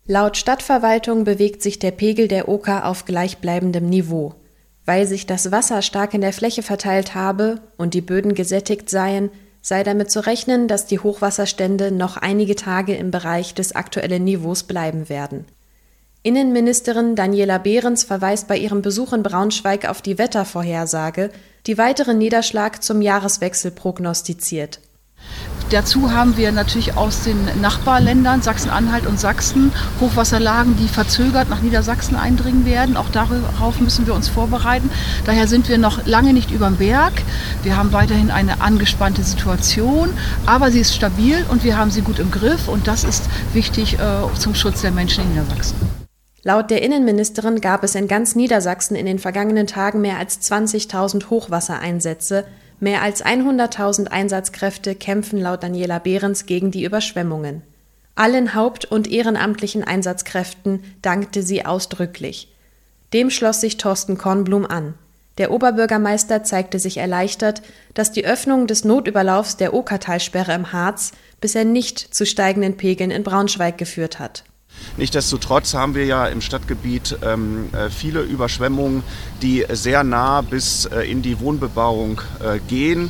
Laut Stadtverwaltung bewegt sich der Pegel der Oker auf gleichbleibendem Niveau. Weil sich das Wasser stark in der Fläche verteilt habe und die Böden gesättigt seien, sei damit zu rechnen, dass die Hochwasserstände noch einige Tage im Bereich des aktuellen Niveaus bleiben werden. Innenministerin Daniela Behrens verweist bei ihrem Besuch in Braunschweig auf die Wettervorhersage, die weiteren Niederschlag zum Jahreswechsel prognostiziert. Dazu haben wir natürlich aus den Nachbarländern Sachsen-Anhalt und Sachsen Hochwasserlagen, die verzögert nach Niedersachsen eindringen werden. Auch darauf müssen wir uns vorbereiten. Daher sind wir noch lange nicht überm Berg. Wir haben weiterhin eine angespannte Situation, aber sie ist stabil und wir haben sie gut im Griff. Und das ist wichtig zum Schutz der Menschen in Niedersachsen. Laut der Innenministerin gab es in ganz Niedersachsen in den vergangenen Tagen mehr als 20.000 Hochwassereinsätze. Mehr als 100.000 Einsatzkräfte kämpfen laut Daniela Behrens gegen die Überschwemmungen. Allen haupt- und ehrenamtlichen Einsatzkräften dankte sie ausdrücklich. Dem schloss sich Thorsten Kornblum an. Der Oberbürgermeister zeigte sich erleichtert, dass die Öffnung des Notüberlaufs der Okertalsperre im Harz bisher nicht zu steigenden Pegeln in Braunschweig geführt hat. Nichtsdestotrotz haben wir ja im Stadtgebiet viele Überschwemmungen, die sehr nah bis in die Wohnbebauung gehen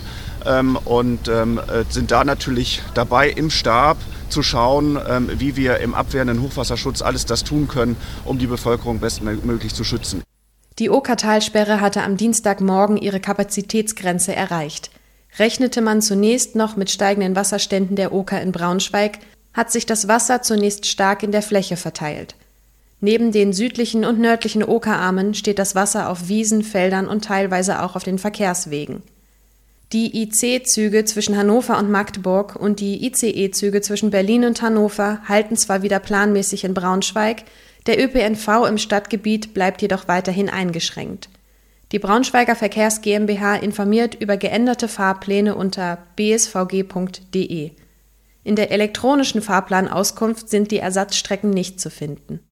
und sind da natürlich dabei im Stab zu schauen, wie wir im abwehrenden Hochwasserschutz alles das tun können, um die Bevölkerung bestmöglich zu schützen. Die Okertalsperre hatte am Dienstagmorgen ihre Kapazitätsgrenze erreicht. Rechnete man zunächst noch mit steigenden Wasserständen der Oker in Braunschweig, hat sich das Wasser zunächst stark in der Fläche verteilt. Neben den südlichen und nördlichen Okerarmen steht das Wasser auf Wiesen, Feldern und teilweise auch auf den Verkehrswegen. Die IC-Züge zwischen Hannover und Magdeburg und die ICE-Züge zwischen Berlin und Hannover halten zwar wieder planmäßig in Braunschweig, der ÖPNV im Stadtgebiet bleibt jedoch weiterhin eingeschränkt. Die Braunschweiger Verkehrs GmbH informiert über geänderte Fahrpläne unter bsvg.de. In der elektronischen Fahrplanauskunft sind die Ersatzstrecken nicht zu finden.